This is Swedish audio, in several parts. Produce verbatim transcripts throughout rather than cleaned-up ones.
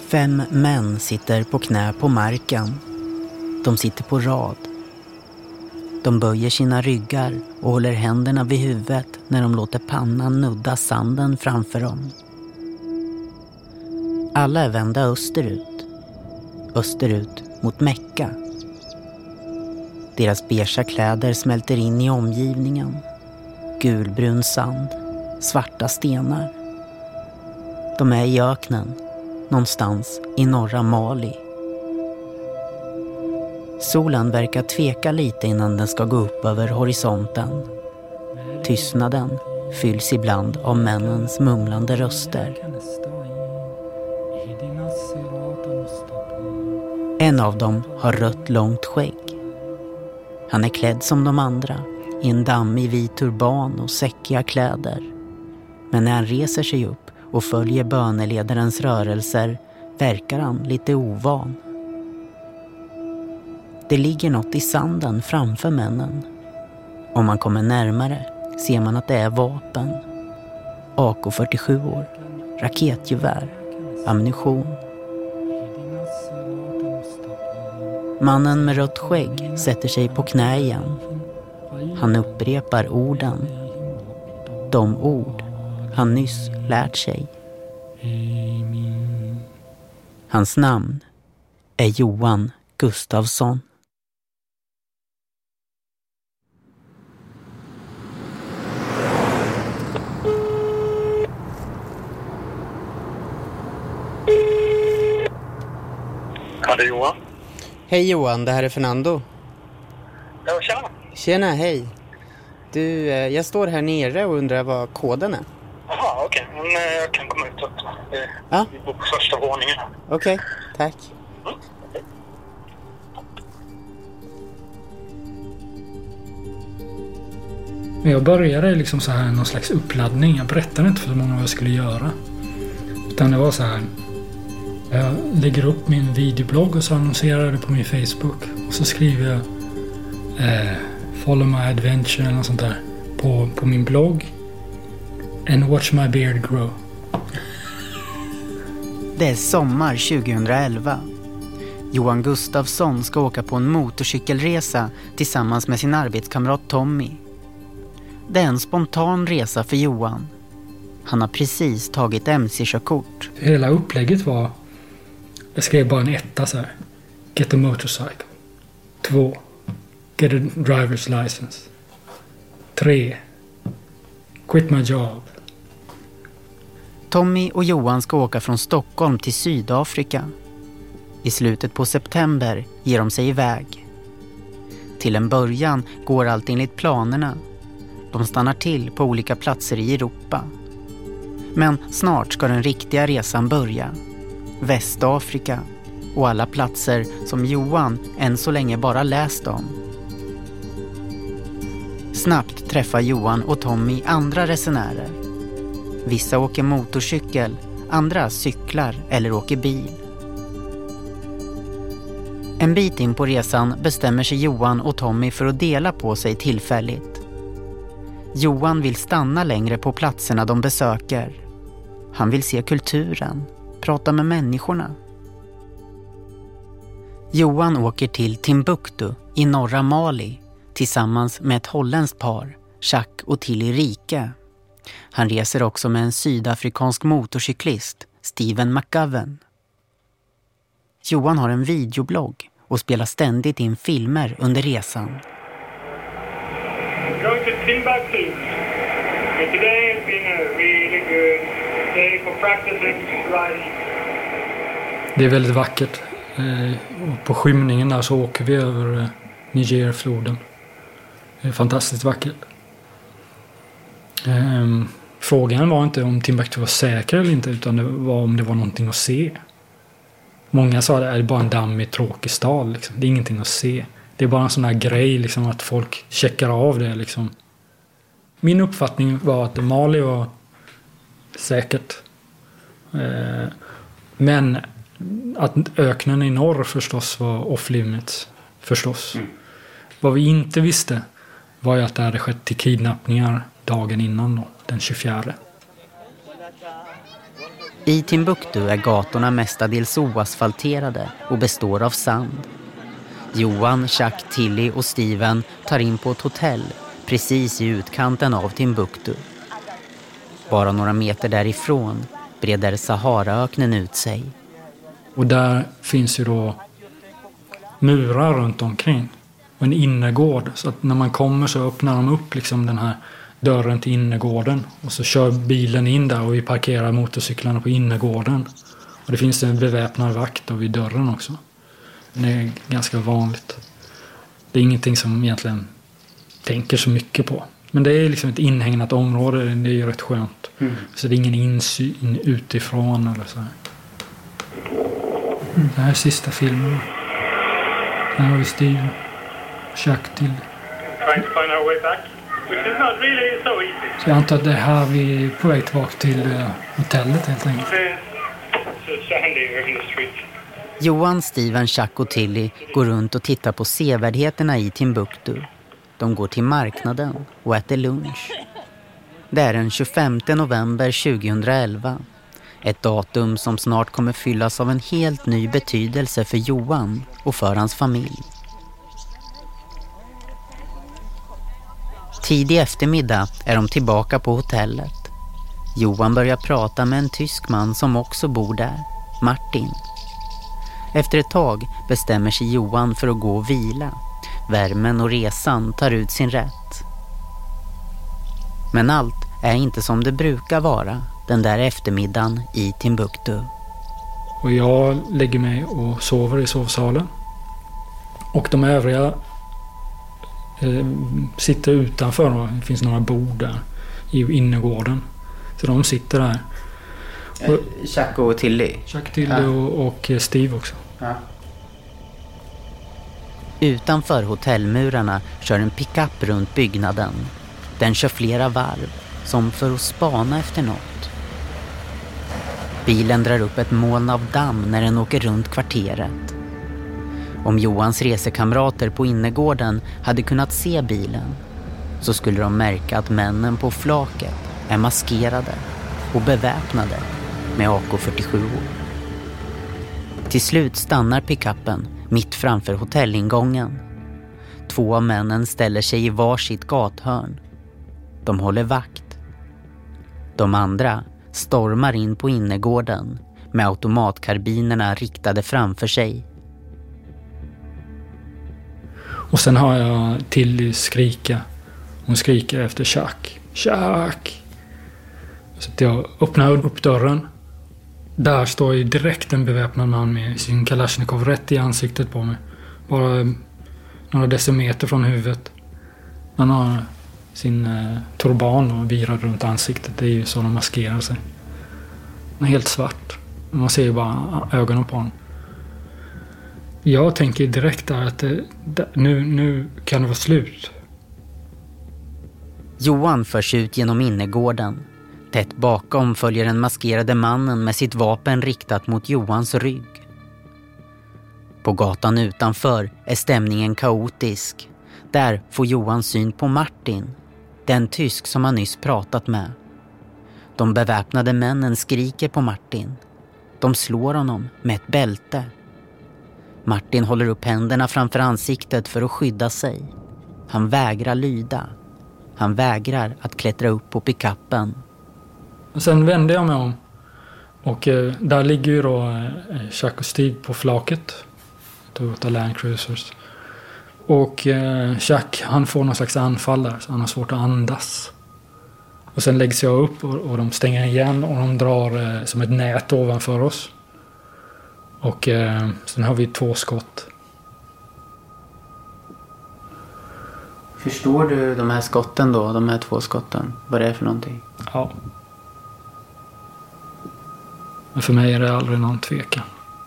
Fem män sitter på knä på marken. De sitter på rad. De böjer sina ryggar och håller händerna vid huvudet när de låter pannan nudda sanden framför dem. Alla är vända österut. Österut mot Mekka. Deras beige kläder smälter in i omgivningen. Gulbrun sand, svarta stenar. De är i öknen, någonstans i norra Mali. Solen verkar tveka lite innan den ska gå upp över horisonten. Tystnaden fylls ibland av männens mumlande röster. En av dem har rött långt skägg. Han är klädd som de andra, i en dammig vit turban och säckiga kläder. Men när han reser sig upp och följer böneledarens rörelser verkar han lite ovan. Det ligger något i sanden framför männen. Om man kommer närmare ser man att det är vapen. A K fyrtiosju, raketgevär, ammunition. Mannen med rött skägg sätter sig på knä igen. Han upprepar orden. De ord han nyss lärt sig. Hans namn är Johan Gustafsson. Ja, det är Johan. Hej Johan, det här är Fernando. Ja, tjena. Tjena, hej. Du, jag står här nere och undrar vad koden är. Jaha, okej. Okay. Men jag kan komma ut och ja. Vi bor på första våningen här. Okej, okay, tack. Mm. Men jag började liksom så här någon slags uppladdning. Jag berättade inte för många vad jag skulle göra. Utan det var så här. Jag lägger upp min videoblogg och så annonserar jag det på min Facebook. Och så skriver jag eh, Follow my adventure eller något sånt där på, på min blogg. And watch my beard grow. Det är sommar tjugohundraelva. Johan Gustafsson ska åka på en motorcykelresa tillsammans med sin arbetskamrat Tommy. Det är en spontan resa för Johan. Han har precis tagit M C-körkort. Hela upplägget var... Jag skrev bara en etta så här. Get a motorcycle. Två. Get a driver's license. Tre. Quit my job. Tommy och Johan ska åka från Stockholm till Sydafrika. I slutet på september ger de sig iväg. Till en början går allt enligt planerna. De stannar till på olika platser i Europa. Men snart ska den riktiga resan börja. Västafrika och alla platser som Johan än så länge bara läst om. Snabbt träffar Johan och Tommy andra resenärer. Vissa åker motorcykel, andra cyklar eller åker bil. En bit in på resan bestämmer sig Johan och Tommy för att dela på sig tillfälligt. Johan vill stanna längre på platserna de besöker. Han vill se kulturen, prata med människorna. Johan åker till Timbuktu i norra Mali tillsammans med ett holländskt par, Jacques och Tilly Rike. Han reser också med en sydafrikansk motorcyklist, Steven McGovern. Johan har en videoblogg och spelar ständigt in filmer under resan. We're going to Timbuktu. And today has been a really good day for practicing riding. Det är väldigt vackert. Och på skymningen där så åker vi över Nigerfloden. Det är fantastiskt vackert. Frågan var inte om Timbuktu var säker eller inte, utan det var om det var någonting att se. Många sa att det är bara en dammig, tråkig stad. Liksom. Det är ingenting att se. Det är bara en sån här grej liksom, att folk checkar av det. Liksom. Min uppfattning var att Mali var säkert. Eh, men att öknen i norr förstås var off limits. Förstås. Mm. Vad vi inte visste var ju att det hade skett till kidnappningar dagen innan då, den tjugofjärde. I Timbuktu är gatorna mestadels oasfalterade och består av sand. Johan, Chuck, Tilly och Steven tar in på ett hotell precis i utkanten av Timbuktu. Bara några meter därifrån breder Saharaöknen ut sig. Och där finns ju då murar runt omkring och en innergård. Så att när man kommer så öppnar de upp liksom den här dörren till innergården. Och så kör bilen in där och vi parkerar motorcyklarna på innergården. Och det finns en beväpnad vakt vid dörren också. Det är ganska vanligt. Det är ingenting som egentligen tänker så mycket på. Men det är liksom ett inhägnat område, det är ju rätt skönt. Mm. Så det är ingen insyn utifrån eller så här. Mm. Det här är sista filmen. Här har vi Steve, Chuck till. Trying to find our way back, which is not really so easy. Så jag antar att det är här vi är på väg tillbaka till uh, hotellet helt enkelt. So sandy in the street. Johan, Steven, Chuck och Tilly går runt och tittar på sevärdheterna i Timbuktu. De går till marknaden och äter lunch. Det är den tjugofemte november tjugohundraelva. Ett datum som snart kommer fyllas av en helt ny betydelse för Johan och för hans familj. Tidig eftermiddag är de tillbaka på hotellet. Johan börjar prata med en tysk man som också bor där, Martin. Efter ett tag bestämmer sig Johan för att gå och vila. Värmen och resan tar ut sin rätt. Men allt är inte som det brukar vara den där eftermiddagen i Timbuktu. Och jag lägger mig och sover i sovsalen. Och de övriga eh, sitter utanför. Och det finns några bord där i innergården. Så de sitter där. Och, Chuck och Tilly. Chuck, Tilly ja. och, och Steve också. Ja. Utanför hotellmurarna kör en pickup runt byggnaden. Den kör flera varv, som för att spana efter något. Bilen drar upp ett moln av damm när den åker runt kvarteret. Om Johans resekamrater på innergården hade kunnat se bilen så skulle de märka att männen på flaket är maskerade och beväpnade med A K fyrtiosju. Till slut stannar pickuppen mitt framför hotellingången. Två av männen ställer sig i varsitt gathörn. De håller vakt. De andra stormar in på innergården med automatkarbinerna riktade framför sig. Och sen har jag Tilly skrika. Hon skriker efter Chuck. Chuck! Så att jag öppnar upp dörren. Där står ju direkt en beväpnad man med sin Kalashnikov rätt i ansiktet på mig. Bara några decimeter från huvudet. Han har sin eh, turban och virar runt ansiktet. Det är ju så de maskerar sig. Han är helt svart. Man ser ju bara ögonen på honom. Jag tänker direkt där att det, det, nu, nu kan det vara slut. Johan förs ut genom innergården. Tätt bakom följer den maskerade mannen med sitt vapen riktat mot Johans rygg. På gatan utanför är stämningen kaotisk. Där får Johan syn på Martin, den tysk som han nyss pratat med. De beväpnade männen skriker på Martin. De slår honom med ett bälte. Martin håller upp händerna framför ansiktet för att skydda sig. Han vägrar lyda. Han vägrar att klättra upp på pickuppen. Sen vände jag mig om. Och eh, där ligger ju då eh, Chuck och Steve på flaket. Toyota Land Cruisers. Och eh, Chuck, han får någon slags anfall där. Så han har svårt att andas. Och sen läggs jag upp och, och de stänger igen. Och de drar eh, som ett nät ovanför oss. Och eh, sen har vi två skott. Förstår du de här skotten då? De här två skotten? Vad det är för någonting? Ja. Men för mig är det aldrig någon tvekan.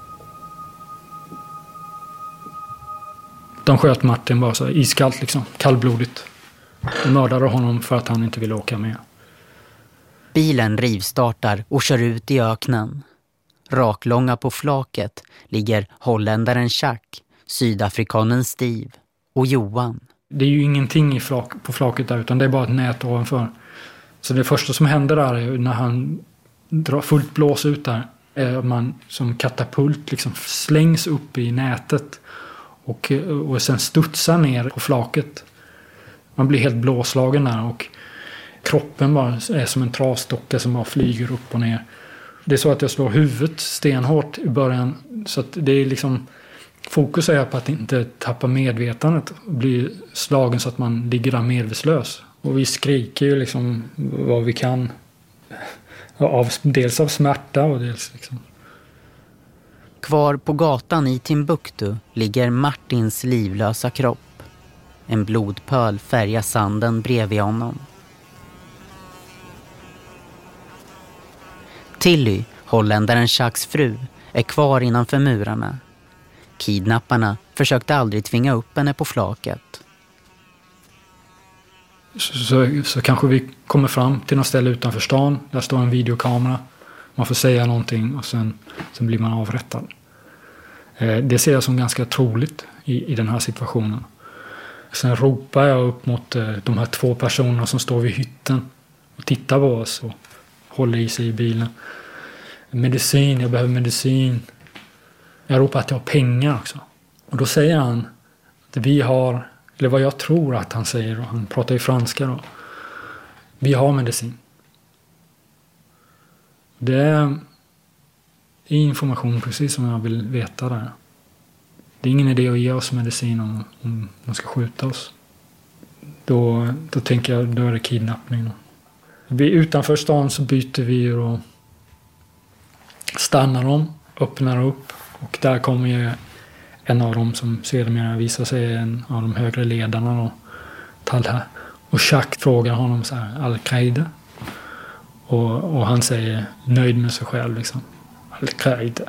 De sköt Martin bara så iskallt liksom. Kallblodigt. De mördade honom för att han inte ville åka med. Bilen rivstartar och kör ut i öknen. Raklånga på flaket ligger holländaren Chuck, sydafrikanen Steve och Johan. Det är ju ingenting i flak, på flaket där utan det är bara ett nät ovanför. Så det första som händer där är när han drar fullt blås ut där. Man som katapult liksom slängs upp i nätet och, och sen studsar ner på flaket. Man blir helt blåslagen där och kroppen bara är som en trasdocka som bara flyger upp och ner. Det är så att jag slår huvudet stenhårt i början, så att det är liksom, fokus är på att inte tappa medvetandet och bli slagen så att man ligger där medvetslös. Och vi skriker ju liksom vad vi kan, av, dels av smärta och dels liksom. Kvar på gatan i Timbuktu ligger Martins livlösa kropp. En blodpöl färgar sanden bredvid honom. Tilly, holländaren Jacques fru, är kvar innanför murarna. Kidnapparna försökte aldrig tvinga upp henne på flaket. Så, så, så kanske vi kommer fram till något ställe utanför stan. Där står en videokamera. Man får säga någonting och sen, sen blir man avrättad. Eh, det ser jag som ganska troligt i, i den här situationen. Sen ropar jag upp mot eh, de här två personerna som står vid hytten och tittar på oss och håller i sig i bilen. Medicin, jag behöver medicin. Jag ropar att jag har pengar också. Och då säger han att vi har, eller vad jag tror att han säger, och han pratar ju franska då. Vi har medicin. Det är information precis som jag vill veta där. Det är ingen idé att ge oss medicin om, om de ska skjuta oss. Då, då tänker jag, då är det kidnappning. Vi, utanför stan så byter vi och stannar dem, öppnar upp. Och där kommer ju en av dem som sedermera visar sig en av de högre ledarna då, Talha. Och Jacques frågar honom så här, Al-Qaida. Och, och han säger nöjd med sig själv liksom. Al-Qaida.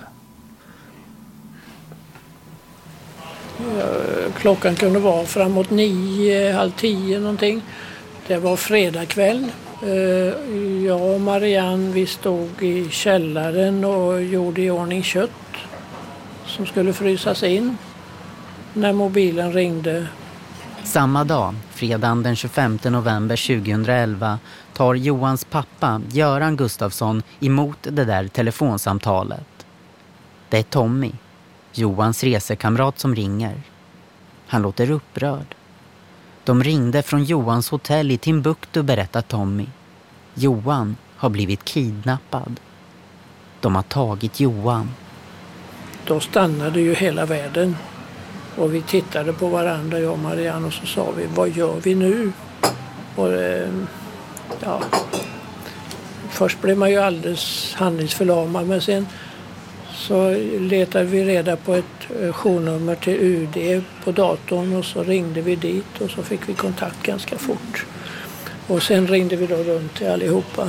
Klockan kunde vara framåt nio, halv tio någonting. Det var fredag kväll. Jag och Marianne, vi stod i källaren och gjorde i ordning kött som skulle frysas in när mobilen ringde. Samma dag, fredagen den tjugofemte november tjugohundraelva, tar Johans pappa, Göran Gustafsson, emot det där telefonsamtalet. Det är Tommy, Johans resekamrat, som ringer. Han låter upprörd. De ringde från Johans hotell i Timbuktu, berättar Tommy. Johan har blivit kidnappad. De har tagit Johan. Då stannade ju hela världen. Och vi tittade på varandra, jag och Marianne, och så sa vi, vad gör vi nu? Och ja, först blev man ju alldeles handlingsförlamad, men sen så letade vi reda på ett journummer till U D på datorn och så ringde vi dit och så fick vi kontakt ganska fort. Och sen ringde vi då runt till allihopa.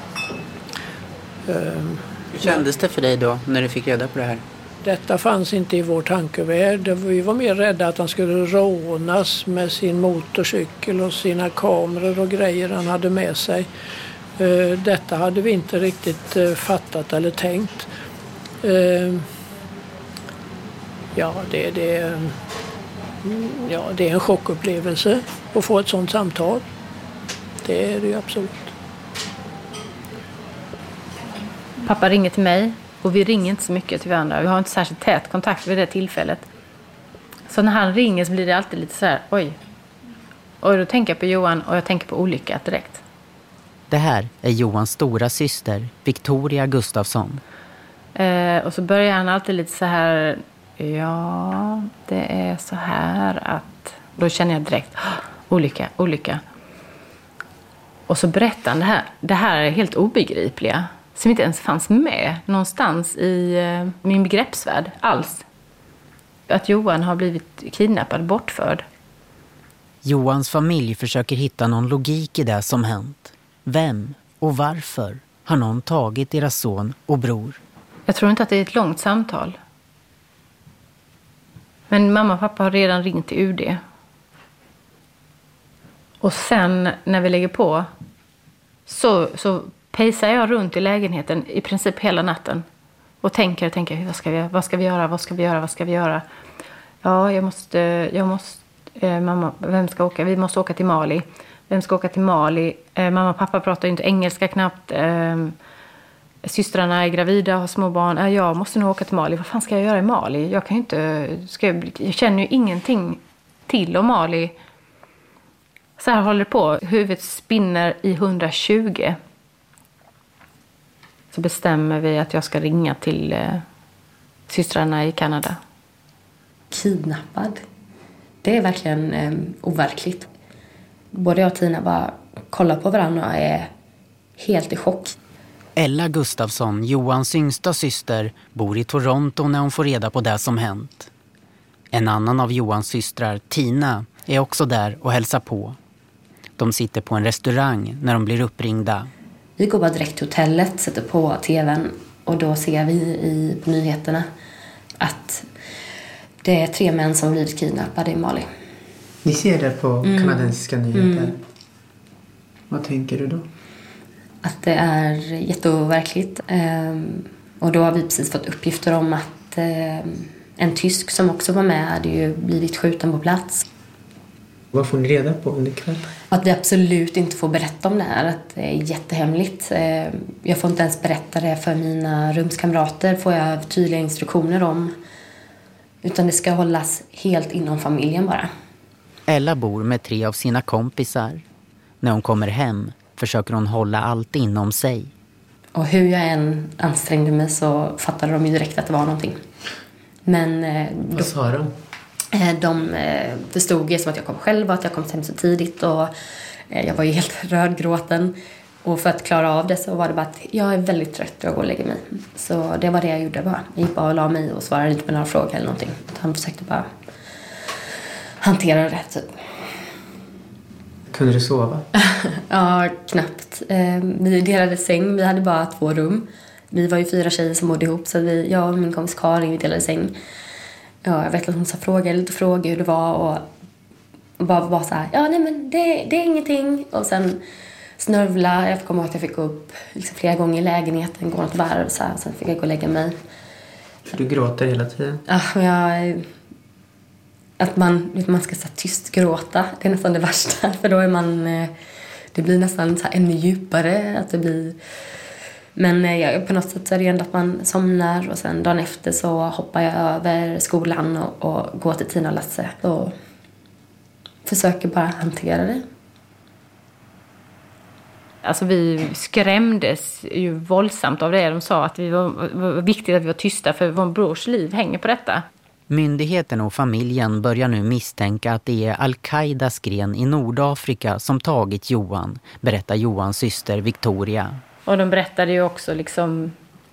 Hur kändes det för dig då när du fick reda på det här? Detta fanns inte i vår tankevärld. Vi var mer rädda att han skulle rånas med sin motorcykel och sina kameror och grejer han hade med sig. Detta hade vi inte riktigt fattat eller tänkt. Ja, det, det, ja, det är en chockupplevelse att få ett sånt samtal. Det är det ju absolut. Pappa ringer till mig och vi ringer inte så mycket till varandra. Vi har inte särskilt tät kontakt vid det tillfället. Så när han ringer så blir det alltid lite så här, oj. Och då tänker jag på Johan och jag tänker på olycka direkt. Det här är Johans stora syster, Victoria Gustafsson. Eh, och så börjar han alltid lite så här, ja, det är så här att... Då känner jag direkt, olycka, olycka. Och så berättar han det här. Det här är helt obegripliga. Som inte ens fanns med någonstans i eh, min begreppsvärld alls. Att Johan har blivit kidnappad, bortförd. Johans familj försöker hitta någon logik i det som hänt. Vem och varför har någon tagit deras son och bror? Jag tror inte att det är ett långt samtal. Men mamma och pappa har redan ringt till U D. Och sen när vi lägger på så, så pejsar jag runt i lägenheten i princip hela natten. Och tänker, tänker vad ska vi, vad ska vi göra, vad ska vi göra, vad ska vi göra? Ja, jag måste, jag måste, eh, mamma, vem ska åka? Vi måste åka till Mali. Vem ska åka till Mali? Eh, mamma och pappa pratar ju inte engelska knappt. Eh, systrarna är gravida och har små barn. Jag måste nog åka till Mali. Vad fan ska jag göra i Mali? Jag kan ju inte... Ska jag, jag känner ju ingenting till om Mali. Så här håller det på. Huvudet spinner i hundratjugo. Så bestämmer vi att jag ska ringa till eh, systrarna i Kanada. Kidnappad. Det är verkligen eh, overkligt. Både jag och Tina bara kollar på varandra och är helt i chock. Ella Gustafsson, Johans yngsta syster, bor i Toronto när hon får reda på det som hänt. En annan av Johans systrar, Tina, är också där och hälsar på. De sitter på en restaurang när de blir uppringda. Vi går bara direkt till hotellet, sätter på tvn och då ser vi i på nyheterna att det är tre män som blivit kidnappade i Mali. Ni ser det på mm. kanadensiska nyheter. Mm. Vad tänker du då? Att det är jätteoverkligt. Ehm, och då har vi precis fått uppgifter om att eh, en tysk som också var med hade ju blivit skjuten på plats. Vad får ni reda på under kvällen? Att vi absolut inte får berätta om det här. Att det är jättehemligt. Ehm, jag får inte ens berätta det för mina rumskamrater. Får jag tydliga instruktioner om. Utan det ska hållas helt inom familjen bara. Ella bor med tre av sina kompisar. När hon kommer hem försöker hon hålla allt inom sig. Och hur jag än ansträngde mig så fattade de ju direkt att det var någonting. Men eh, vad då, sa de? Eh, de eh, förstod ju som att jag kom själv och att jag kom hem så tidigt. Och eh, jag var ju helt rödgråten. Och för att klara av det så var det bara att jag är väldigt trött och jag går och lägger mig. Så det var det jag gjorde bara. Jag gick bara och la mig och svarade inte på några frågor eller någonting. Han försökte bara hantera det typ. Kunde du sova? Ja, knappt. Vi delade säng. Vi hade bara två rum. Vi var ju fyra tjejer som bodde ihop. Så vi, jag och min kompis Karin, vi delade säng. Ja, jag vet att hon sa frågor, lite frågor hur det var. Och, och bara var så här, ja nej men det, det är ingenting. Och sen snörvla. Jag kommer ihåg att jag fick gå upp liksom flera gånger i lägenheten. Gå något varv så här. Sen fick jag gå och lägga mig. För du gråter hela tiden? Ja, men jag... Att man, man ska så tyst gråta. Det är nästan det värsta. För då är man... Det blir nästan så här ännu djupare. Att det blir... Men jag, på något sätt så är det ändå att man somnar. Och sen dagen efter så hoppar jag över skolan och, och går till Tina och Lasse. Och försöker bara hantera det. Alltså vi skrämdes ju våldsamt av det. De sa att det var, var viktigt att vi var tysta för vår brors liv hänger på detta. Myndigheten och familjen börjar nu misstänka att det är Al-Qaidas gren i Nordafrika som tagit Johan, berättar Johans syster Victoria. Och de berättade ju också liksom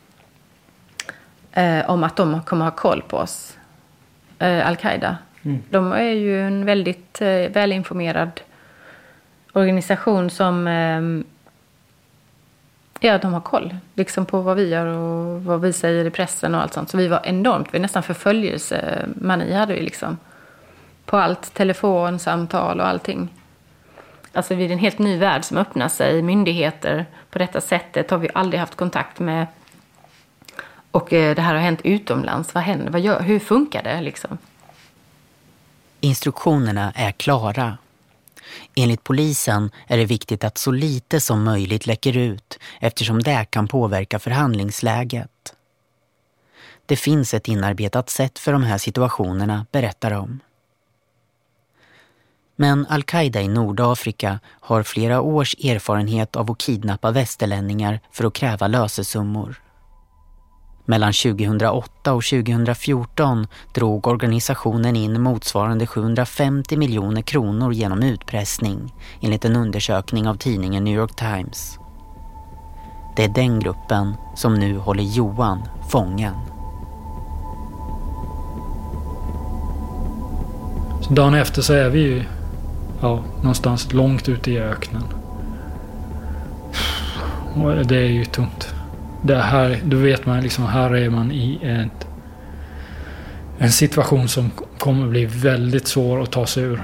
eh, om att de kommer ha koll på oss, eh, Al-Qaida. Mm. De är ju en väldigt eh, välinformerad organisation som eh, ja, de har koll liksom på vad vi gör och vad vi säger i pressen och allt sånt. Så vi var enormt, vi nästan förföljelsemani hade vi liksom. På allt, telefon, samtal och allting. Alltså det är en helt ny värld som öppnar sig. Myndigheter på detta sättet har vi aldrig haft kontakt med. Och eh, det här har hänt utomlands. Vad händer? Vad gör, hur funkar det liksom? Instruktionerna är klara. Enligt polisen är det viktigt att så lite som möjligt läcker ut eftersom det kan påverka förhandlingsläget. Det finns ett inarbetat sätt för de här situationerna, berättar de. Men Al-Qaida i Nordafrika har flera års erfarenhet av att kidnappa västerlänningar för att kräva lösesummor. Mellan tjugohundraåtta och tjugohundrafjorton drog organisationen in motsvarande sjuhundrafemtio miljoner kronor genom utpressning, enligt en undersökning av tidningen New York Times. Det är den gruppen som nu håller Johan fången. Så dagen efter så är vi ju ja, någonstans långt ute i öknen. Och det är ju tungt. Det här, då vet man liksom, här är man i ett, en situation som kommer bli väldigt svår att ta sig ur.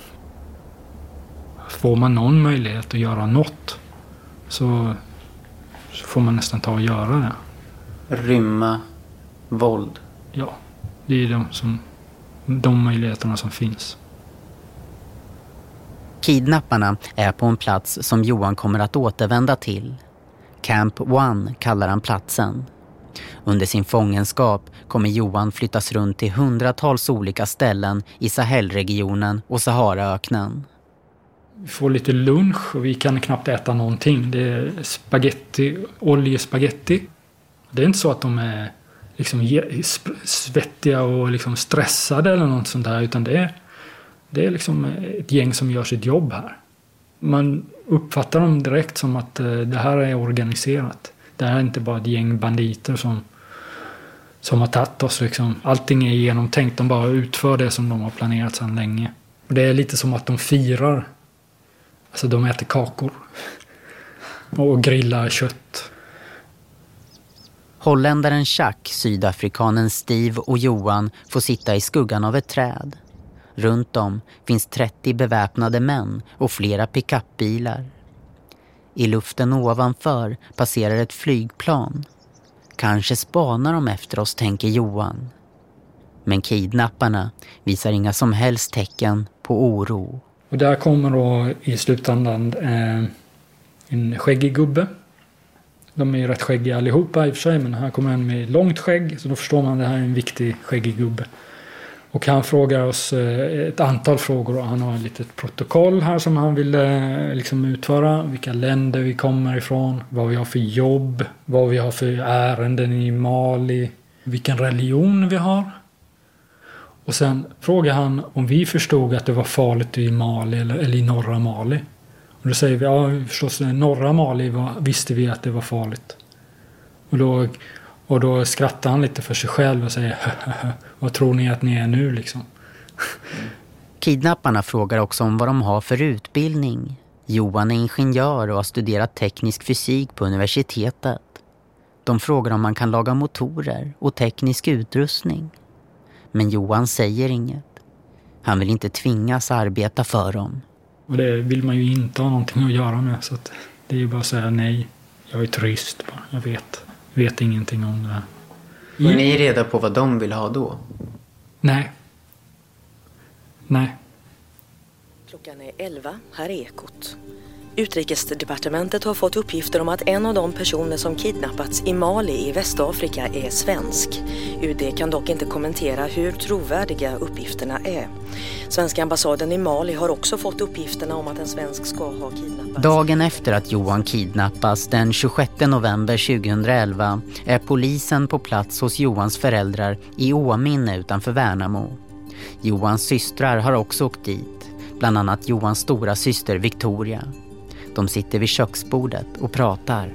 Får man någon möjlighet att göra något så, så får man nästan ta och göra det. Rymma, våld. Ja, det är de, som, de möjligheterna som finns. Kidnapparna är på en plats som Johan kommer att återvända till. Camp One kallar han platsen. Under sin fångenskap kommer Johan flyttas runt till hundratals olika ställen i Sahelregionen och Saharaöknen. Vi får lite lunch och vi kan knappt äta någonting. Det är spaghetti, oljespaghetti. Det är inte så att de är liksom svettiga och liksom stressade eller något sånt där, utan det är, det är liksom ett gäng som gör sitt jobb här. Man uppfattar dem direkt som att det här är organiserat. Det här är inte bara ett gäng banditer som, som har tagit oss. Liksom. Allting är genomtänkt. De bara utför det som de har planerat sedan länge. Och det är lite som att de firar. Alltså de äter kakor. Och grillar kött. Holländaren Chuck, sydafrikanen Steve och Johan får sitta i skuggan av ett träd. Runt om finns trettio beväpnade män och flera pickupbilar. I luften ovanför passerar ett flygplan. Kanske spanar de efter oss, tänker Johan. Men kidnapparna visar inga som helst tecken på oro. Och där kommer då i slutändan eh, en skäggig gubbe. De är ju rätt skäggiga allihopa i och för sig, men här kommer en med långt skägg, så då förstår man att det här är en viktig skäggig gubbe. Och han frågar oss eh, ett antal frågor och han har ett litet protokoll här som han vill eh, liksom utföra. Vilka länder vi kommer ifrån, vad vi har för jobb, vad vi har för ärenden i Mali, vilken religion vi har. Och sen frågar han om vi förstod att det var farligt i Mali eller, eller i norra Mali. Och då säger vi, ja förstås, i norra Mali var, visste vi att det var farligt. Och då, och då skrattar han lite för sig själv och säger, vad tror ni att ni är nu liksom? Kidnapparna frågar också om vad de har för utbildning. Johan är ingenjör och har studerat teknisk fysik på universitetet. De frågar om man kan laga motorer och teknisk utrustning. Men Johan säger inget. Han vill inte tvingas arbeta för dem. Och det vill man ju inte ha någonting att göra med. Så att det är ju bara att säga nej. Jag är turist bara. Jag vet, vet ingenting om det här. Får ni reda på vad de vill ha då? Nej. Nej. Klockan är elva, här är Ekot. Utrikesdepartementet har fått uppgifter om att en av de personer som kidnappats i Mali i Västafrika är svensk. U D kan dock inte kommentera hur trovärdiga uppgifterna är. Svenska ambassaden i Mali har också fått uppgifterna om att en svensk ska ha kidnappats. Dagen efter att Johan kidnappas den tjugosjätte november tjugohundraelva är polisen på plats hos Johans föräldrar i Åminne utanför Värnamo. Johans systrar har också åkt dit, bland annat Johans stora syster Victoria. De sitter vid köksbordet och pratar.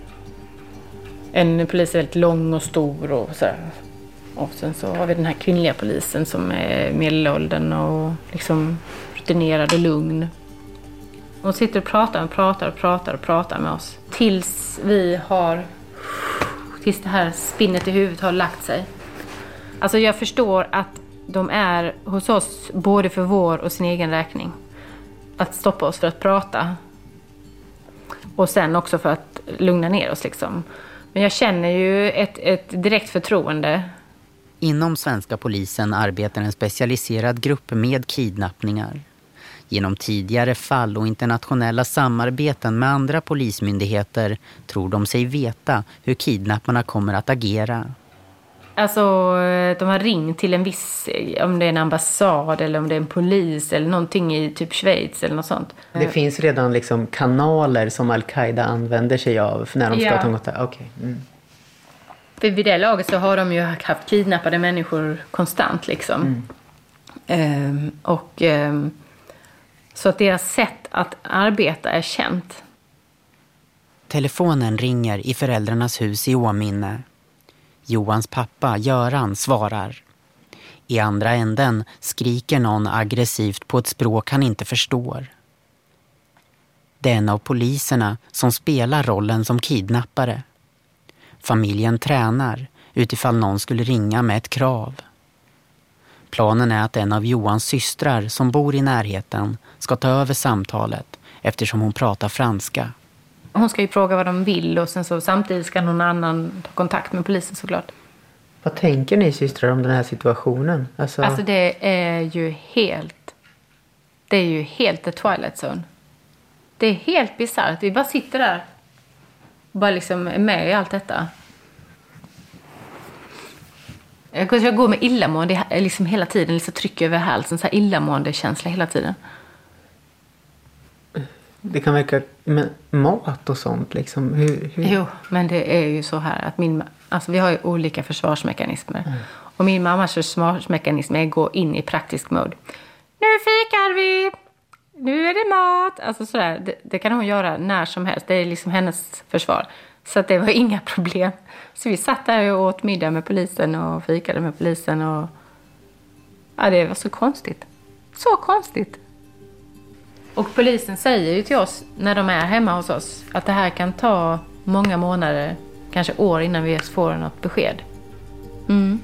En polis är väldigt lång och stor och så här. Och sen så har vi den här kvinnliga polisen som är medelåldern och liksom rutinerad och lugn. Hon sitter och pratar och pratar och pratar och pratar med oss. Tills vi har, tills det här spinnet i huvudet har lagt sig. Alltså jag förstår att de är hos oss både för vår och sin egen räkning. Att stoppa oss för att prata. Och sen också för att lugna ner oss liksom. Men jag känner ju ett, ett direkt förtroende. Inom svenska polisen arbetar en specialiserad grupp med kidnappningar. Genom tidigare fall och internationella samarbeten med andra polismyndigheter tror de sig veta hur kidnapparna kommer att agera. Alltså de har ringt till en viss, om det är en ambassad eller om det är en polis eller någonting i typ Schweiz eller något sånt. Det finns redan liksom kanaler som Al-Qaida använder sig av när de ska ja. ta något där. Okay. Mm. För vid det laget så har de ju haft kidnappade människor konstant liksom. Mm. Ehm, och ehm, så att deras sätt att arbeta är känt. Telefonen ringer i föräldrarnas hus i Åminne. Johans pappa, Göran, svarar. I andra änden skriker någon aggressivt på ett språk han inte förstår. Det är en av poliserna som spelar rollen som kidnappare. Familjen tränar utifall någon skulle ringa med ett krav. Planen är att en av Johans systrar som bor i närheten ska ta över samtalet eftersom hon pratar franska. Hon ska ju fråga vad de vill och sen så samtidigt ska någon annan ta kontakt med polisen såklart. Vad tänker ni systrar om den här situationen? Alltså, alltså det är ju helt, det är ju helt the Twilight Zone. Det är helt bizarrt. Vi bara sitter där bara liksom är med i allt detta. Jag, jag går med illamående liksom hela tiden, liksom trycker över halsen, så här illamående känsla hela tiden. Det kan verka med mat och sånt liksom. Hur, hur? Jo, men det är ju så här att min, alltså vi har ju olika försvarsmekanismer. Mm. Och min mammas försvarsmekanism är att gå in i praktisk mode. Nu fikar vi! Nu är det mat! Alltså sådär, det, det kan hon göra när som helst. Det är liksom hennes försvar. Så att det var inga problem. Så vi satt där och åt middag med polisen och fikade med polisen. Och ja, det var så konstigt. Så konstigt. Och polisen säger ju till oss när de är hemma hos oss att det här kan ta många månader, kanske år innan vi får något besked. Mm.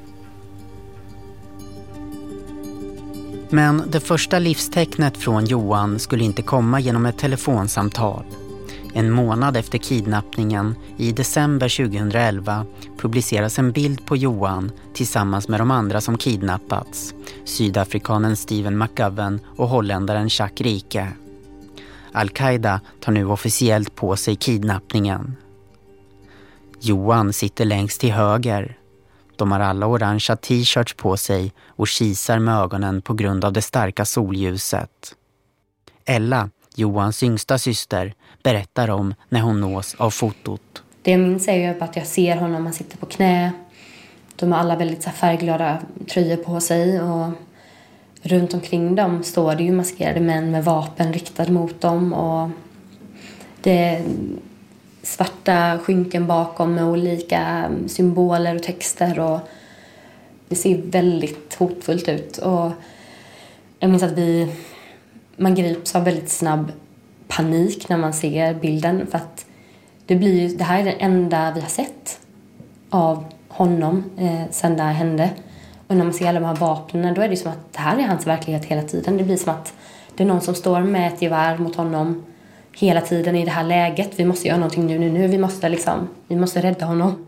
Men det första livstecknet från Johan skulle inte komma genom ett telefonsamtal. En månad efter kidnappningen, i december tjugohundraelva, publiceras en bild på Johan tillsammans med de andra som kidnappats. Sydafrikanen Steven McGovern och holländaren Jacques Rike. Al-Qaida tar nu officiellt på sig kidnappningen. Johan sitter längst till höger. De har alla orangea t-shirts på sig och kisar med ögonen på grund av det starka solljuset. Ella, Johans yngsta syster, berättar om när hon nås av fotot. Det jag minns är ju att jag ser honom, han sitter på knä. De har alla väldigt så här färgglada tröjor på sig och runt omkring dem står det ju maskerade män med vapen riktade mot dem och det är svarta skynken bakom med olika symboler och texter och det ser väldigt hotfullt ut och jag minns att vi man grips av väldigt snabb panik när man ser bilden för att det blir ju, det här är det enda vi har sett av honom eh, sen det här hände. Och när man ser alla de här vapnen då är det som att det här är hans verklighet hela tiden. Det blir som att det är någon som står med ett gevär mot honom hela tiden i det här läget. Vi måste göra någonting nu, nu, nu. Vi måste liksom, vi måste rädda honom.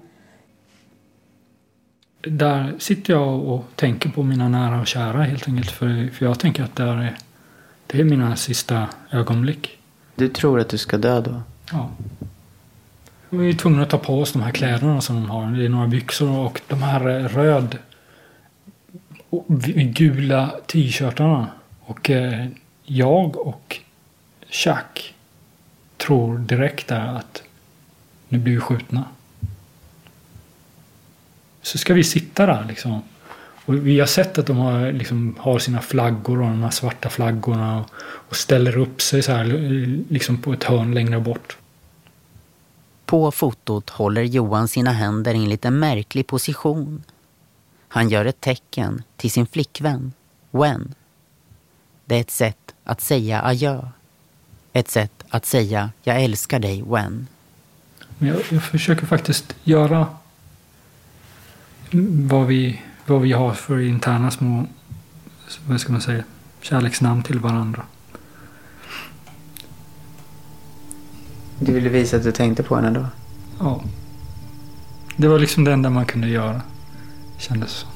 Där sitter jag och tänker på mina nära och kära helt enkelt. För, för jag tänker att det är, det är mina sista ögonblick. Du tror att du ska dö då? Ja. Vi är tvungna att ta på oss de här kläderna som de har. Det är några byxor och de här röd och gula t-shirtarna. Och eh, jag och Jacques tror direkt där att nu blir vi skjutna. Så ska vi sitta där liksom. Och vi har sett att de har, liksom, har sina flaggor och de här svarta flaggorna och, och ställer upp sig så här liksom på ett hörn längre bort. På fotot håller Johan sina händer i en lite märklig position. Han gör ett tecken till sin flickvän, Wen. Det är ett sätt att säga adjö. Ett sätt att säga jag älskar dig, Wen. Men jag, jag försöker faktiskt göra vad vi, vad vi har för interna små, vad ska man säga, kärleksnamn till varandra. Du ville visa att du tänkte på henne då? Ja. Det var liksom det enda man kunde göra. Kändes så.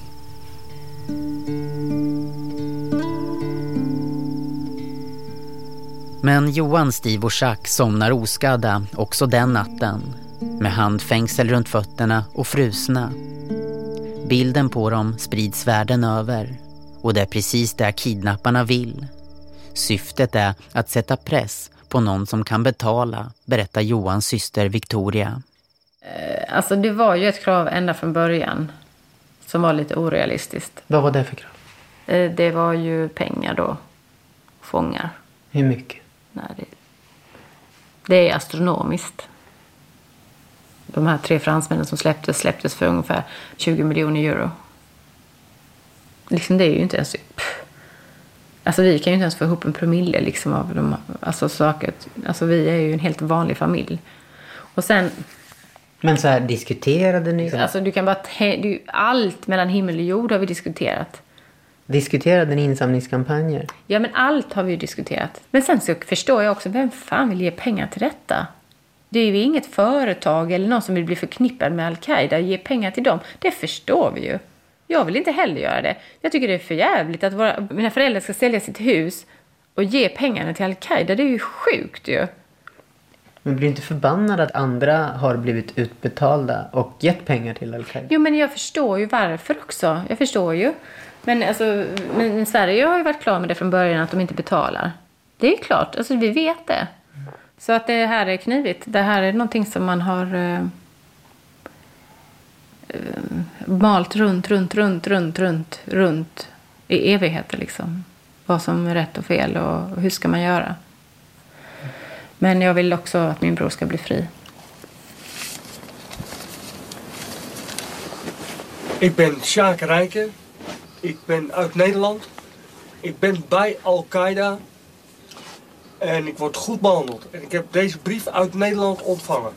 Men Johan, Steve och Jacques somnar oskadda också den natten. Med handfängsel runt fötterna och frusna. Bilden på dem sprids världen över. Och det är precis det kidnapparna vill. Syftet är att sätta press på någon som kan betala, berättar Johans syster Victoria. Alltså det var ju ett krav ända från början som var lite orealistiskt. Vad var det för krav? Det var ju pengar då. Fångar. Hur mycket? Nej, det, det är astronomiskt. De här tre fransmännen som släpptes släpptes för ungefär tjugo miljoner euro. Liksom det är ju inte ens... Pff. Alltså vi kan ju inte ens få ihop en promille liksom av de alltså saker. Alltså vi är ju en helt vanlig familj. Och sen... Men så här, diskuterade ni? Alltså du kan bara... Te- du, allt mellan himmel och jord har vi diskuterat. Diskuterade ni insamlingskampanjer? Ja, men allt har vi ju diskuterat. Men sen så förstår jag också, vem fan vill ge pengar till detta? Det är ju inget företag eller någon som vill bli förknippad med Al-Qaida och ge pengar till dem. Det förstår vi ju. Jag vill inte heller göra det. Jag tycker det är för jävligt att våra, mina föräldrar ska sälja sitt hus och ge pengarna till Al-Qaida. Det är ju sjukt ju. Men blir inte förbannad att andra har blivit utbetalda och gett pengar till Al-Qaida? Jo, men jag förstår ju varför också. Jag förstår ju. Men, alltså, men Sverige har ju varit klar med det från början att de inte betalar. Det är klart, alltså, vi vet det. Så att det här är knivigt. Det här är någonting som man har eh, eh, malt runt, runt, runt, runt, runt, runt i evigheter liksom. Vad som är rätt och fel och hur ska man göra. Men jag vill också att min bror ska bli fri. Ik ben Sjaak Rijken. Ik ben uit Nederland. Ik ben bij Al-Qaida. En ik word goed behandeld. En ik heb deze brief uit Nederland ontvangen.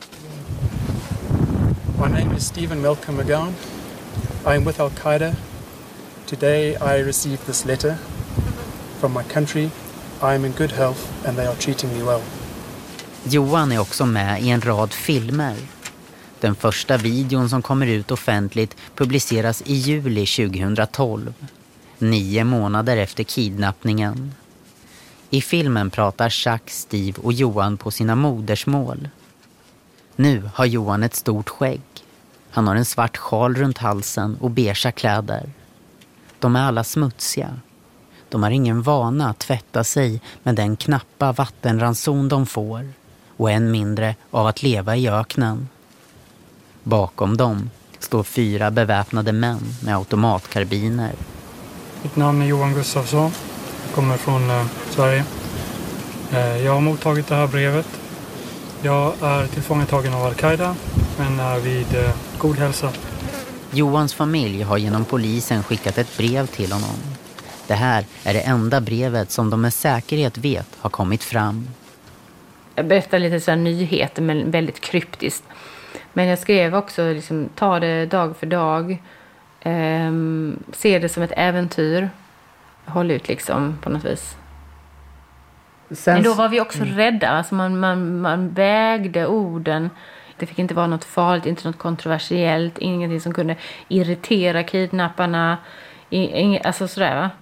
My name is Stephen Malcolm McGowan. I am with Al-Qaida. Today I received this letter from my country. I am in good health and they are treating me well. Johan är också med i en rad filmer. Den första videon som kommer ut offentligt publiceras i juli tjugohundratolv, nio månader efter kidnappningen. I filmen pratar Chuck, Steve och Johan på sina modersmål. Nu har Johan ett stort skägg. Han har en svart sjal runt halsen och beige kläder. De är alla smutsiga. De har ingen vana att tvätta sig med den knappa vattenranson de får. Och än mindre av att leva i öknen. Bakom dem står fyra beväpnade män med automatkarbiner. Mitt namn är Johan Gustafsson. Jag kommer från eh, Sverige. Eh, jag har mottagit det här brevet. Jag är tillfångatagen av Al-Qaida men är vid eh, god hälsa. Johans familj har genom polisen skickat ett brev till honom. Det här är det enda brevet som de med säkerhet vet har kommit fram. Jag berättar lite så här nyheter men väldigt kryptiskt. Men jag skrev också liksom, ta det dag för dag. Ehm, se det som ett äventyr. Håll ut liksom på något vis. Sen... Men då var vi också mm. rädda. Alltså man, man, man vägde orden. Det fick inte vara något farligt, inte något kontroversiellt. Ingenting som kunde irritera kidnapparna. Ing, alltså sådär va?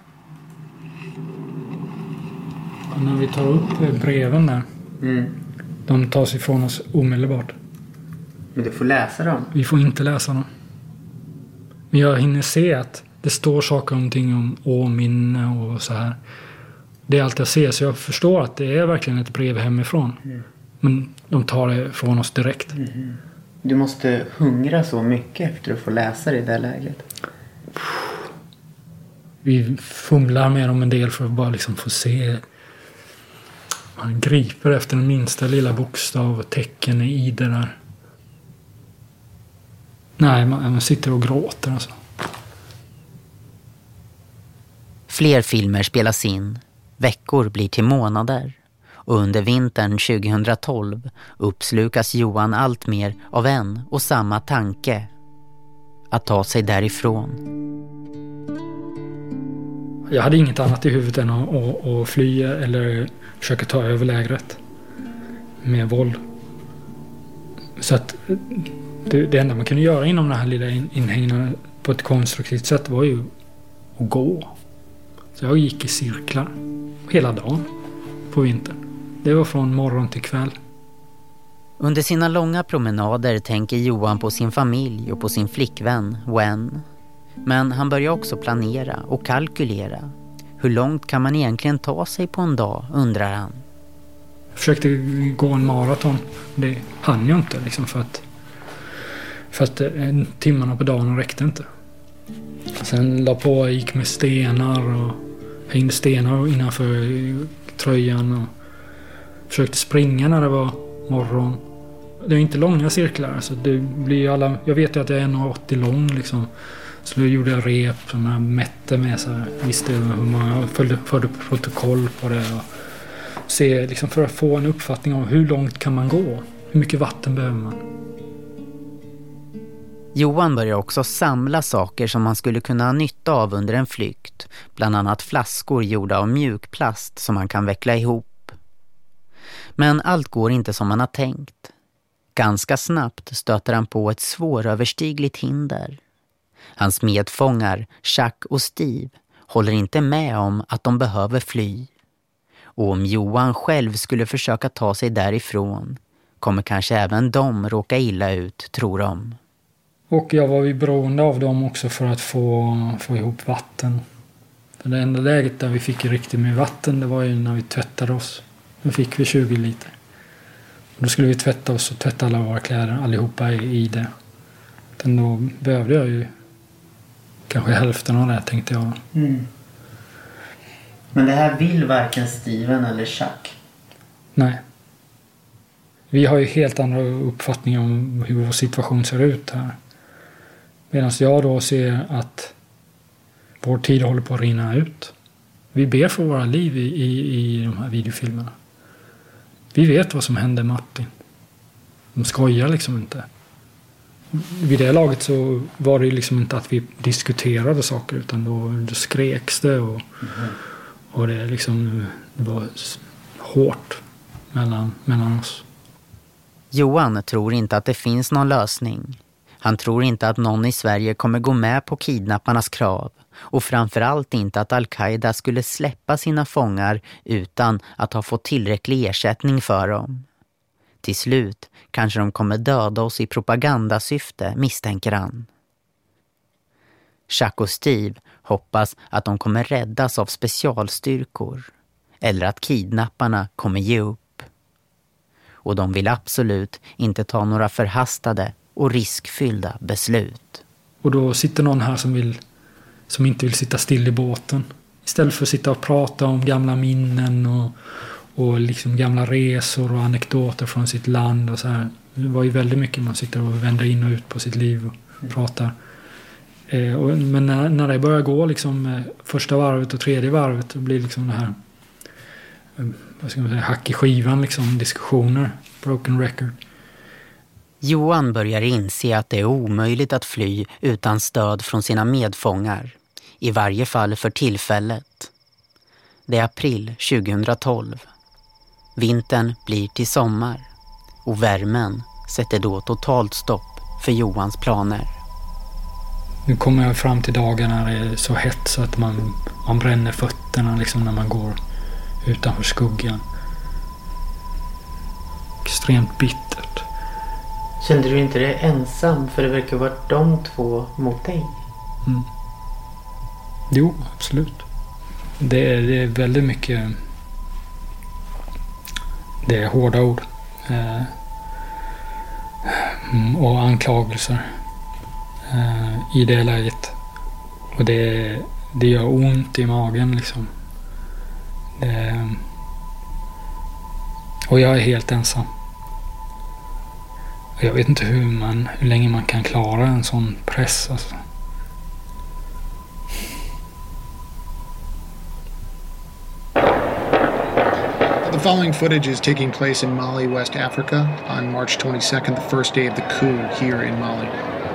Och när vi tar upp breven där. Mm. De tas ifrån oss omedelbart. Men du får läsa dem. Vi får inte läsa dem. Men jag hinner se att det står saker om ting om åminne och så här. Det är allt jag ser, så jag förstår att det är verkligen ett brev hemifrån. Mm. Men de tar det från oss direkt. Mm. Du måste hungra så mycket efter att få läsa det i det läget. Vi fumlar med dem en del för att bara liksom få se. Man griper efter den minsta lilla bokstav och tecken i det där. Nej, man, man sitter och gråter alltså. Fler filmer spelas in. Veckor blir till månader. Och under vintern tjugohundratolv uppslukas Johan allt mer av en och samma tanke. Att ta sig därifrån. Jag hade inget annat i huvudet än att, att, att fly eller försöka ta över lägret med våld. Så att det, det enda man kunde göra inom den här lilla inhägnaden på ett konstruktivt sätt var ju att gå. Så jag gick i cirklar hela dagen på vintern. Det var från morgon till kväll. Under sina långa promenader tänker Johan på sin familj och på sin flickvän, Wen. Men han börjar också planera och kalkylera. Hur långt kan man egentligen ta sig på en dag, undrar han. Jag försökte gå en maraton. Det hann jag inte liksom för att, för att timmarna på dagen räckte inte. Sen la på och gick med stenar och hängde stenar innanför tröjan och försökte springa när det var morgon. Det är inte långa cirklar så det blir alla, jag vet ju att jag är en komma åttio lång liksom. Så då gjorde jag rep som jag mätte med så här, visste hur många, jag följde, förde protokoll på det och se liksom för att få en uppfattning om hur långt kan man gå, hur mycket vatten behöver man. Johan börjar också samla saker som man skulle kunna ha nytta av under en flykt, bland annat flaskor gjorda av mjukplast som man kan veckla ihop. Men allt går inte som man har tänkt. Ganska snabbt stöter han på ett svåröverstigligt hinder. Hans medfångar, Chuck och Steve, håller inte med om att de behöver fly. Och om Johan själv skulle försöka ta sig därifrån kommer kanske även de råka illa ut, tror de. Och jag var ju beroende av dem också för att få, få ihop vatten. För det enda läget där vi fick riktigt med vatten, det var ju när vi tvättade oss. Då fick vi tjugo liter. Och då skulle vi tvätta oss och tvätta alla våra kläder, allihopa i det. Men då behövde jag ju kanske hälften av det, tänkte jag. Mm. Men det här vill varken Steven eller Chuck? Nej. Vi har ju helt andra uppfattningar om hur vår situation ser ut här. Medan jag då ser att vår tid håller på att rinna ut. Vi ber för våra liv i, i, i de här videofilmerna. Vi vet vad som hände Martin. De skojar liksom inte. Vid det laget så var det liksom inte att vi diskuterade saker, utan då, då skreks det och, mm. och det, liksom, det var hårt mellan, mellan oss. Johan tror inte att det finns någon lösning. Han tror inte att någon i Sverige kommer gå med på kidnapparnas krav, och framförallt inte att Al-Qaida skulle släppa sina fångar utan att ha fått tillräcklig ersättning för dem. Till slut kanske de kommer döda oss i propagandasyfte, misstänker han. Chuck och Steve hoppas att de kommer räddas av specialstyrkor, eller att kidnapparna kommer ge upp. Och de vill absolut inte ta några förhastade och riskfyllda beslut. Och då sitter någon här som, vill, som inte vill sitta still i båten. Istället för att sitta och prata om gamla minnen och, och liksom gamla resor och anekdoter från sitt land. Och så här. Det var ju väldigt mycket man sitter och vänder in och ut på sitt liv och mm. pratar. Eh, och, men när, när det börjar gå liksom, eh, första varvet och tredje varvet, då blir liksom det här eh, vad ska man säga, hack i skivan, liksom, diskussioner, broken record. Johan börjar inse att det är omöjligt att fly utan stöd från sina medfångar, i varje fall för tillfället. Det är april tjugohundratolv. Vintern blir till sommar och värmen sätter då totalt stopp för Johans planer. Nu kommer jag fram till dagar när det är så hett så att man, man bränner fötterna liksom när man går utanför skuggan. Extremt bittert. Kände du inte dig ensam? För det verkar vara de två mot dig. Mm. Jo, absolut. Det är, det är väldigt mycket... Det är hårda ord. Eh, och anklagelser. Eh, I det läget. Och det, det gör ont i magen liksom. Det, och jag är helt ensam. Jag vet inte hur, man, hur länge man kan klara en sån press. Alltså. The following footage is taking place in Mali, West Africa, on March twenty-second, the first day of the coup here in Mali.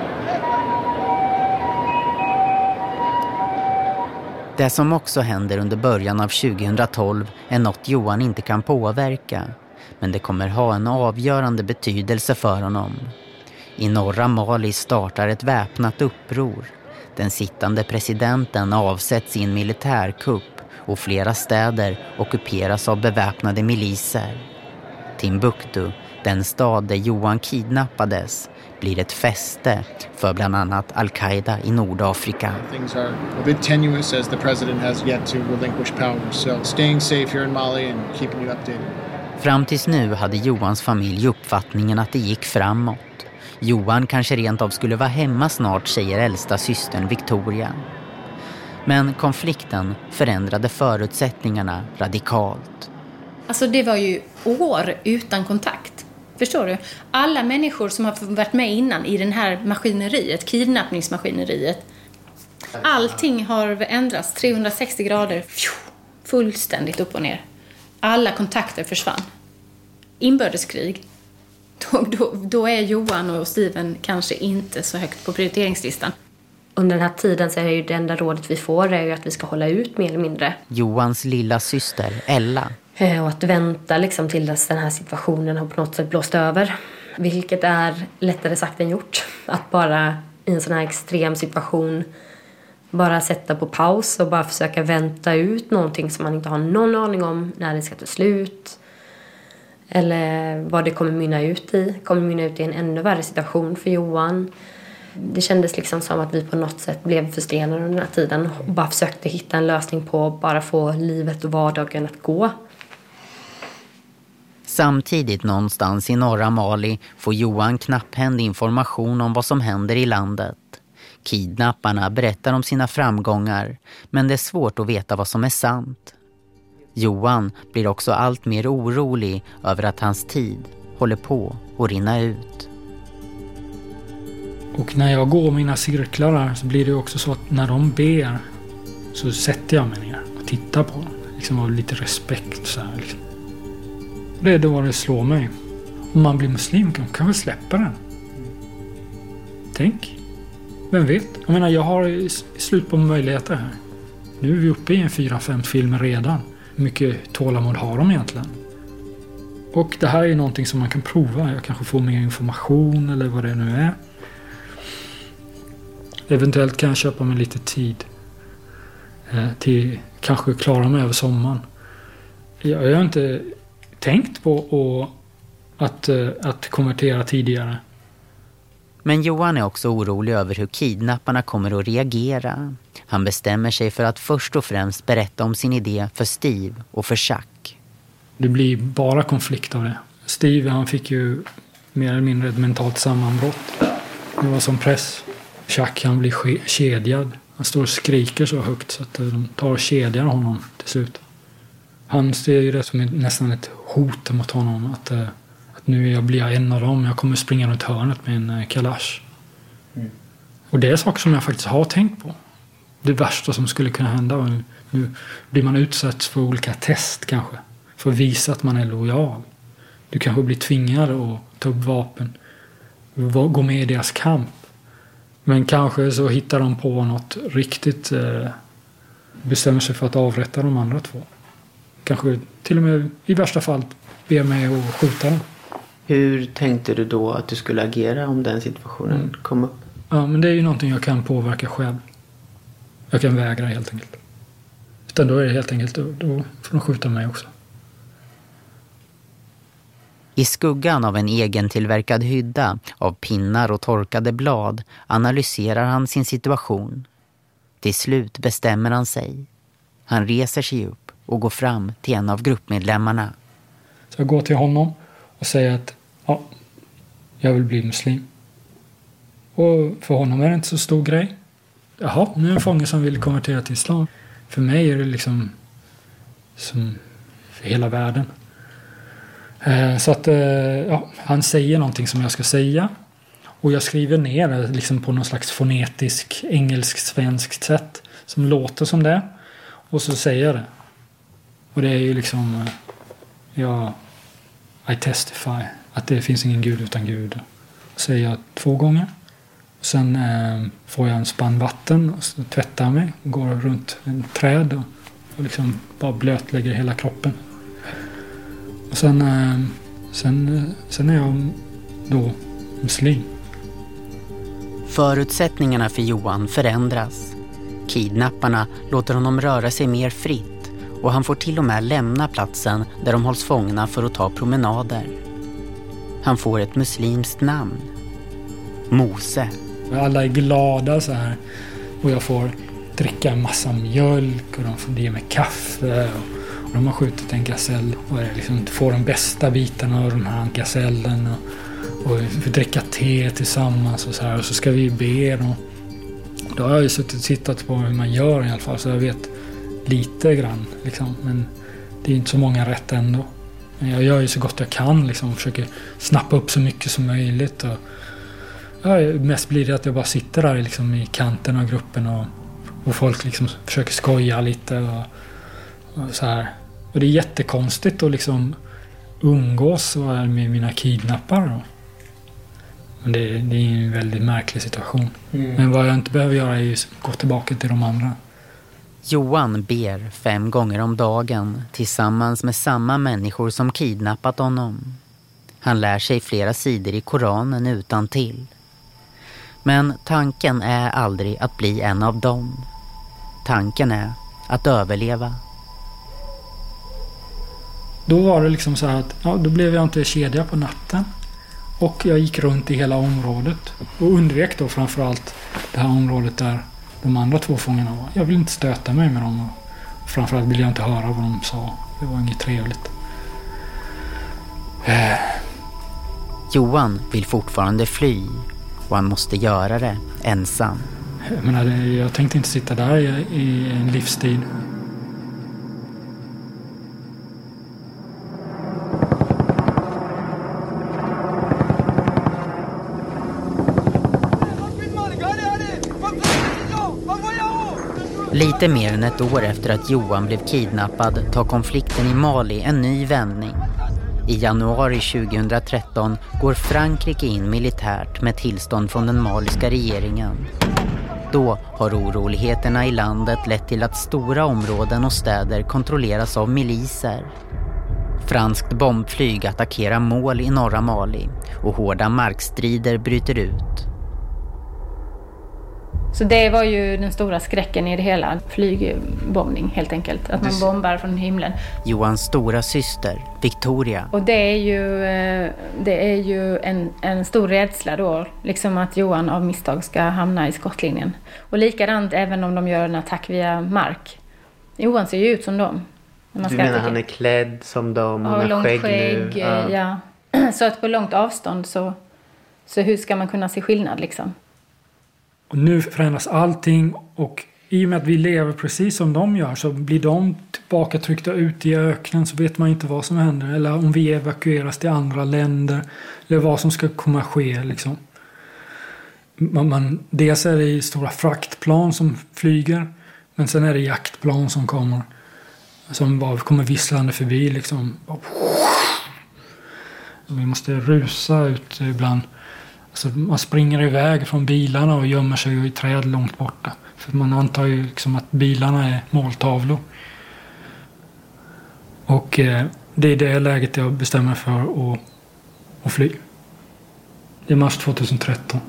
Det som också händer under början av tjugohundratolv är något Johan inte kan påverka. Men det kommer ha en avgörande betydelse för honom. I norra Mali startar ett väpnat uppror. Den sittande presidenten avsätts i en militärkupp och flera städer ockuperas av beväpnade miliser. Timbuktu, den stad där Johan kidnappades, blir ett fäste för bland annat Al-Qaida i Nordafrika. Things are a bit tenuous as the president has yet to relinquish power. So staying safe here in Mali and keeping you updated. Fram tills nu hade Johans familj uppfattningen att det gick framåt. Johan kanske rent av skulle vara hemma snart, säger äldsta systern Victoria. Men konflikten förändrade förutsättningarna radikalt. Alltså det var ju år utan kontakt. Förstår du? Alla människor som har varit med innan i den här maskineriet, kidnappningsmaskineriet. Allting har ändrats trehundrasextio grader. Fullständigt upp och ner. Alla kontakter försvann. Inbördeskrig. Då, då, då är Johan och Steven kanske inte så högt på prioriteringslistan. Under den här tiden så är ju det enda rådet vi får är ju att vi ska hålla ut mer eller mindre. Johans lilla syster Ella. Och att vänta liksom till dess den här situationen har på något sätt blåst över. Vilket är lättare sagt än gjort. Att bara i en sån här extrem situation bara sätta på paus och bara försöka vänta ut någonting som man inte har någon aning om när det ska ta slut. Eller vad det kommer mynna ut i. Kommer mynna ut i en ännu värre situation för Johan. Det kändes liksom som att vi på något sätt blev frustrerade under den här tiden. Och bara försökte hitta en lösning på att bara få livet och vardagen att gå. Samtidigt någonstans i norra Mali får Johan knapphändig information om vad som händer i landet. Kidnapparna berättar om sina framgångar, men det är svårt att veta vad som är sant. Johan blir också allt mer orolig över att hans tid håller på att rinna ut. Och när jag går mina cirklar här så blir det också så att när de ber så sätter jag mig ner och tittar på dem. Liksom av lite respekt så här liksom. Det är då det slår mig. Om man blir muslim kan man kanske släppa den. Tänk. Vem vet? Jag menar, jag har slut på möjligheter här. Nu är vi uppe i en fyra, fem filmer redan. Hur mycket tålamod har de egentligen? Och det här är någonting som man kan prova. Jag kanske får mer information eller vad det nu är. Eventuellt kan jag köpa mig lite tid. Eh, till kanske klara mig över sommaren. Jag, jag har inte tänkt på och, att, att konvertera tidigare. Men Johan är också orolig över hur kidnapparna kommer att reagera. Han bestämmer sig för att först och främst berätta om sin idé för Steve och för Chuck. Det blir bara konflikt av det. Steve, han fick ju mer eller mindre ett mentalt sammanbrott. Det var som press. Chuck, han blir kedjad. Han står och skriker så högt så att de tar och kedjar honom till slut. Han ser ju det som nästan ett hot mot honom. Att, att nu jag blir jag en av dem. Jag kommer springa runt hörnet med en kalash. Mm. Och det är saker som jag faktiskt har tänkt på. Det värsta som skulle kunna hända. Och nu, nu blir man utsatt för olika test kanske. För att visa att man är lojal. Du kanske blir tvingad att ta upp vapen. Gå med i deras kamp. Men kanske så hittar de på något riktigt. Eh, bestämmer sig för att avrätta de andra två. Kanske till och med i värsta fall ber mig att skjuta dem. Hur tänkte du då att du skulle agera om den situationen mm. kom upp? Ja, men det är ju någonting jag kan påverka själv. Jag kan vägra helt enkelt. Utan då är det helt enkelt, då, då får de skjuta mig också. I skuggan av en egen tillverkad hydda av pinnar och torkade blad analyserar han sin situation. Till slut bestämmer han sig. Han reser sig upp och går fram till en av gruppmedlemmarna. Så jag går till honom och säger att ja, jag vill bli muslim. Och för honom är det inte så stor grej. Jaha, nu är en fånge som vill konvertera till islam. För mig är det liksom som för hela världen. Eh, så att eh, ja, han säger någonting som jag ska säga. Och jag skriver ner det liksom på någon slags fonetisk engelsk-svenskt sätt. Som låter som det. Och så säger jag det. Och det är ju liksom ja, I testify att det finns ingen gud utan Gud. Och säger jag två gånger. Och sen eh, får jag en spann vatten och så tvättar jag mig. Och går runt en träd och, och liksom bara blötlägger hela kroppen. Och sen, eh, sen, sen är jag då muslim. Förutsättningarna för Johan förändras. Kidnapparna låter honom röra sig mer fritt och han får till och med lämna platsen där de hålls fångna för att ta promenader. Han får ett muslimskt namn. Mose. Alla är glada så här och jag får dricka en massa mjölk och de får ge mig kaffe och, och de har skjutit en gasell och liksom får de bästa bitarna av den här gasellen och, och vi får dricka te tillsammans och så här och så ska vi be och då har jag ju suttit och tittat på hur man gör i alla fall så jag vet lite grann liksom, men det är inte så många rätt ändå. Men jag gör ju så gott jag kan liksom, försöker snappa upp så mycket som möjligt och ja, mest blir det att jag bara sitter där liksom i kanten av gruppen och, och folk liksom försöker skoja lite och, och så här. Och det är jättekonstigt att liksom umgås med mina kidnappare då. Men det, det är en väldigt märklig situation. Mm. Men vad jag inte behöver göra är att gå tillbaka till de andra. Johan ber fem gånger om dagen tillsammans med samma människor som kidnappat honom. Han lär sig flera sidor i Koranen utan till. Men tanken är aldrig att bli en av dem. Tanken är att överleva. Då var det liksom så här att ja, då blev jag inte kedja på natten. Och jag gick runt i hela området. Och undvek då framförallt det här området där de andra två fångarna var. Jag ville inte stöta mig med dem. Och framförallt ville jag inte höra vad de sa. Det var inget trevligt. Äh. Johan vill fortfarande fly. Och han måste göra det ensam. Jag menar, jag tänkte inte sitta där i, i en livstid. Lite mer än ett år efter att Johan blev kidnappad tar konflikten i Mali en ny vändning. I januari tjugohundratretton går Frankrike in militärt med tillstånd från den maliska regeringen. Då har oroligheterna i landet lett till att stora områden och städer kontrolleras av miliser. Franskt bombflyg attackerar mål i norra Mali och hårda markstrider bryter ut. Så det var ju den stora skräcken i det hela. Flygbombning helt enkelt. Att man bombar från himlen. Johans stora syster, Victoria. Och det är ju, det är ju en, en stor rädsla då. Liksom att Johan av misstag ska hamna i skottlinjen. Och likadant även om de gör en attack via mark. Johan ser ju ut som dem. Du menar attacka. Han är klädd som dem och har skägg, skägg nu? Ja. Ja. Så att på långt avstånd så, så hur ska man kunna se skillnad liksom? Och nu förändras allting och i och med att vi lever precis som de gör så blir de tillbaka tryckta ut i öknen så vet man inte vad som händer. Eller om vi evakueras till andra länder eller vad som ska komma ske liksom. Man, man, dels är det stora fraktplan som flyger men sen är det jaktplan som kommer som bara kommer visslande förbi liksom. Vi måste rusa ut ibland. Alltså man springer iväg från bilarna och gömmer sig i träd långt borta. För man antar ju liksom att bilarna är måltavlor. Och eh, det är det läget jag bestämmer för att, att fly. Det är mars tjugohundratretton.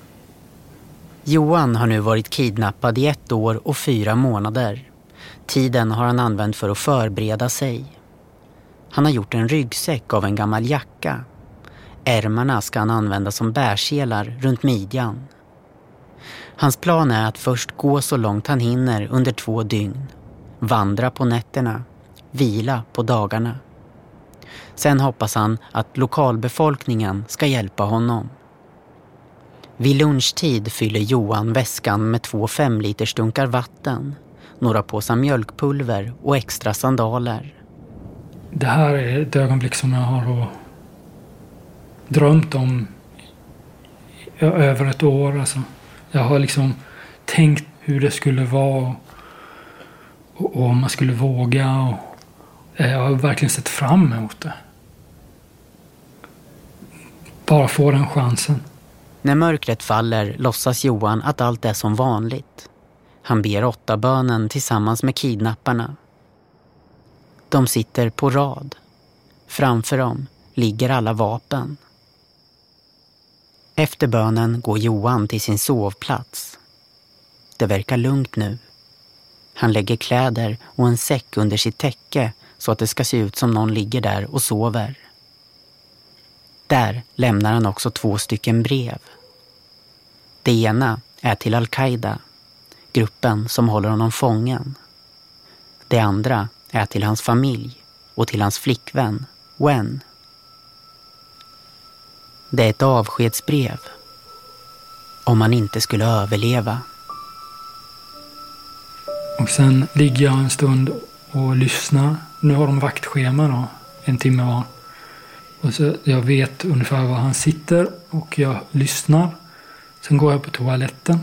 Johan har nu varit kidnappad i ett år och fyra månader. Tiden har han använt för att förbereda sig. Han har gjort en ryggsäck av en gammal jacka. Ärmarna ska han använda som bärselar runt midjan. Hans plan är att först gå så långt han hinner under två dygn. Vandra på nätterna, vila på dagarna. Sen hoppas han att lokalbefolkningen ska hjälpa honom. Vid lunchtid fyller Johan väskan med två femliters dunkar vatten, några påsar mjölkpulver och extra sandaler. Det här är ett ögonblick som jag har drömt om över ett år. Alltså. Jag har liksom tänkt hur det skulle vara och, och om man skulle våga. Och, jag har verkligen sett fram emot det. Bara få den chansen. När mörkret faller låtsas Johan att allt är som vanligt. Han ber åtta bönen tillsammans med kidnapparna. De sitter på rad. Framför dem ligger alla vapen. Efter bönen går Johan till sin sovplats. Det verkar lugnt nu. Han lägger kläder och en säck under sitt täcke så att det ska se ut som någon ligger där och sover. Där lämnar han också två stycken brev. Det ena är till Al-Qaida, gruppen som håller honom fången. Det andra är till hans familj och till hans flickvän, Wen. Det är ett avskedsbrev. Om han inte skulle överleva. Och sen ligger jag en stund och lyssnar. Nu har de vaktschema då, en timme var. Och så jag vet ungefär var han sitter och jag lyssnar. Sen går jag på toaletten.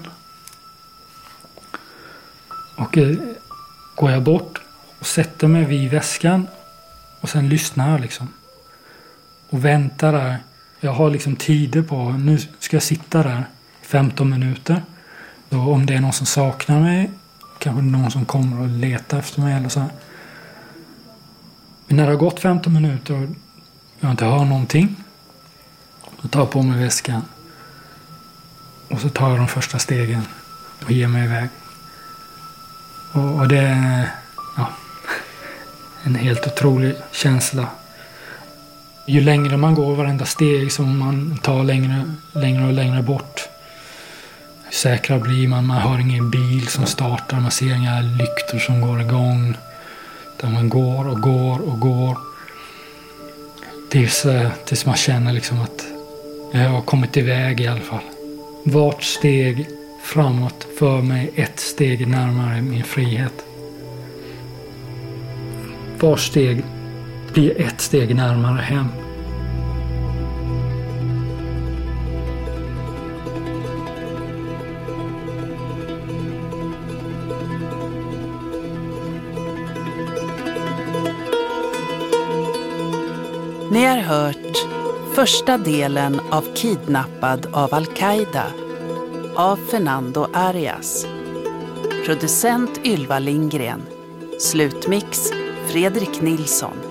Och eh, går jag bort och sätter mig vid väskan. Och sen lyssnar jag liksom. Och väntar där. Jag har liksom tider på, nu ska jag sitta där femton minuter. Då om det är någon som saknar mig, kanske någon som kommer och letar efter mig eller så här. Men när det har gått femton minuter och jag inte hör någonting, då tar jag på mig väskan. Och så tar jag de första stegen och ger mig iväg. Och, och det, ja, En helt otrolig känsla. Ju längre man går, varenda steg som man tar längre, längre och längre bort, hur säkrare blir man. Man hör ingen bil som startar, man ser inga lyktor som går igång. Där man går och går och går. Tills, tills man känner liksom att jag har kommit iväg i alla fall. Vart steg framåt för mig ett steg närmare min frihet. Vart steg blir ett steg närmare hem. Ni har hört första delen av Kidnappad av Al-Qaida av Fernando Arias. Producent Ylva Lindgren. Slutmix Fredrik Nilsson.